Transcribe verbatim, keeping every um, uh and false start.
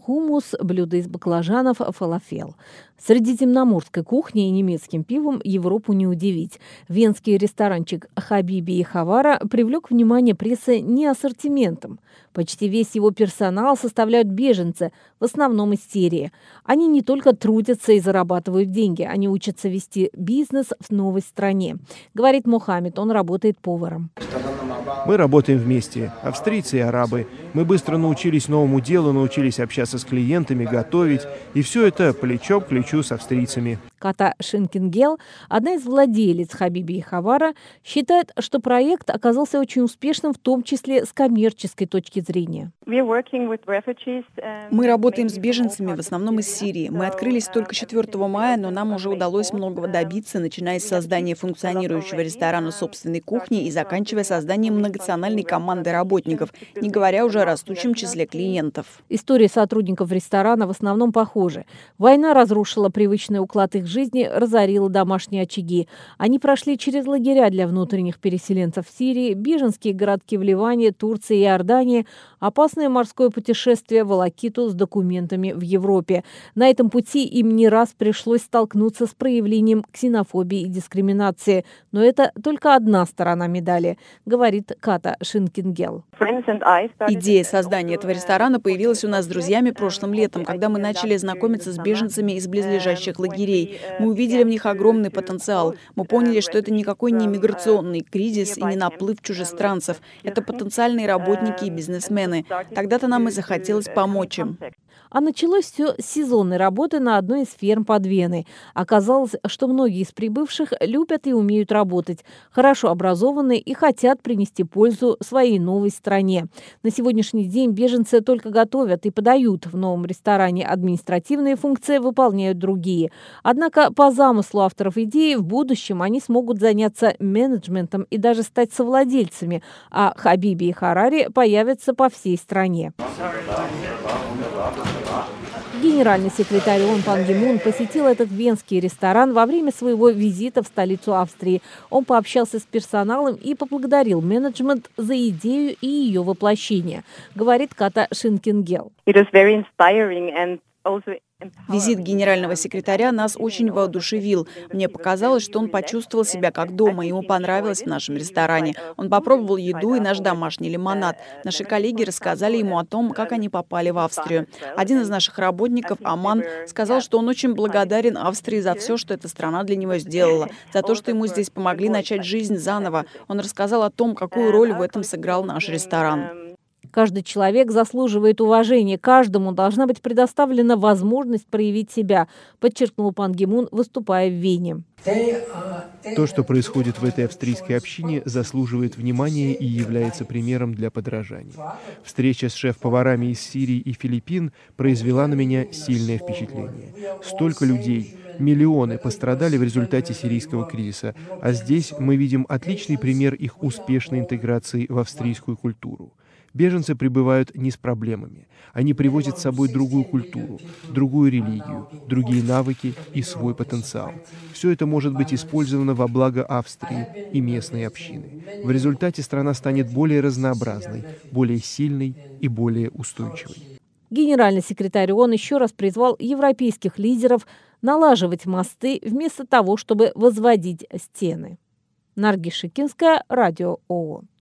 хумус, блюда из баклажанов, фалафел. Средиземноморской кухней и немецким пивом Европу не удивить. Венский ресторанчик «Хабиби и Хавара» привлек внимание прессы не ассортиментом. Почти весь его персонал составляют беженцы, в основном из Сирии. Они не только трудятся и зарабатывают деньги, они учатся вести бизнес в новой стране. Говорит Мухаммед, он работает поваром. Мы работаем вместе, австрийцы и арабы. Мы быстро научились новому делу, научились общаться с клиентами, готовить. И все это плечо к плечу с австрийцами. Ката Шинкингел, одна из владелец «Хабиби и Хавара», считает, что проект оказался очень успешным, в том числе с коммерческой точки зрения. Мы работаем с беженцами, в основном из Сирии. Мы открылись только четвёртого мая, но нам уже удалось многого добиться, начиная с создания функционирующего ресторана собственной кухни и заканчивая созданием многонациональной команды работников, не говоря уже о растущем числе клиентов. Истории сотрудников ресторана в основном похожи. Война разрушила привычный уклад их жизни, разорила домашние очаги. Они прошли через лагеря для внутренних переселенцев в Сирии, беженские городки в Ливане, Турции и Иордании, опасное морское путешествие в Волокиту с документами в Европе. На этом пути им не раз пришлось столкнуться с проявлением ксенофобии и дискриминации. Но это только одна сторона медали, говорит Ката Шинкингел. Идея создания этого ресторана появилась у нас с друзьями прошлым летом, когда мы начали знакомиться с беженцами из близлежащих лагерей. Мы увидели в них огромный потенциал. Мы поняли, что это никакой не миграционный кризис и не наплыв чужестранцев. Это потенциальные работники и бизнесмены. Тогда-то нам и захотелось помочь им. А началось все с сезонной работы на одной из ферм под Веной. Оказалось, что многие из прибывших любят и умеют работать, хорошо образованы и хотят принести пользу своей новой стране. На сегодняшний день беженцы только готовят и подают в новом ресторане, административные функции выполняют другие. Однако по замыслу авторов идеи в будущем они смогут заняться менеджментом и даже стать совладельцами, а Хабиби и Харари появятся по всей стране. Генеральный секретарь ООН Пан Ги Мун посетил этот венский ресторан во время своего визита в столицу Австрии. Он пообщался с персоналом и поблагодарил менеджмент за идею и ее воплощение, говорит Ката Шинкингел. Визит генерального секретаря нас очень воодушевил. Мне показалось, что он почувствовал себя как дома, ему понравилось в нашем ресторане. Он попробовал еду и наш домашний лимонад. Наши коллеги рассказали ему о том, как они попали в Австрию. Один из наших работников, Аман, сказал, что он очень благодарен Австрии за все, что эта страна для него сделала, за то, что ему здесь помогли начать жизнь заново. Он рассказал о том, какую роль в этом сыграл наш ресторан. Каждый человек заслуживает уважения, каждому должна быть предоставлена возможность проявить себя, подчеркнул Пан Ги Мун, выступая в Вене. То, что происходит в этой австрийской общине, заслуживает внимания и является примером для подражания. Встреча с шеф-поварами из Сирии и Филиппин произвела на меня сильное впечатление. Столько людей, миллионы пострадали в результате сирийского кризиса, а здесь мы видим отличный пример их успешной интеграции в австрийскую культуру. Беженцы прибывают не с проблемами. Они привозят с собой другую культуру, другую религию, другие навыки и свой потенциал. Все это может быть использовано во благо Австрии и местной общины. В результате страна станет более разнообразной, более сильной и более устойчивой. Генеральный секретарь ООН еще раз призвал европейских лидеров налаживать мосты вместо того, чтобы возводить стены. Наргиз Шикинская, Радио ООН.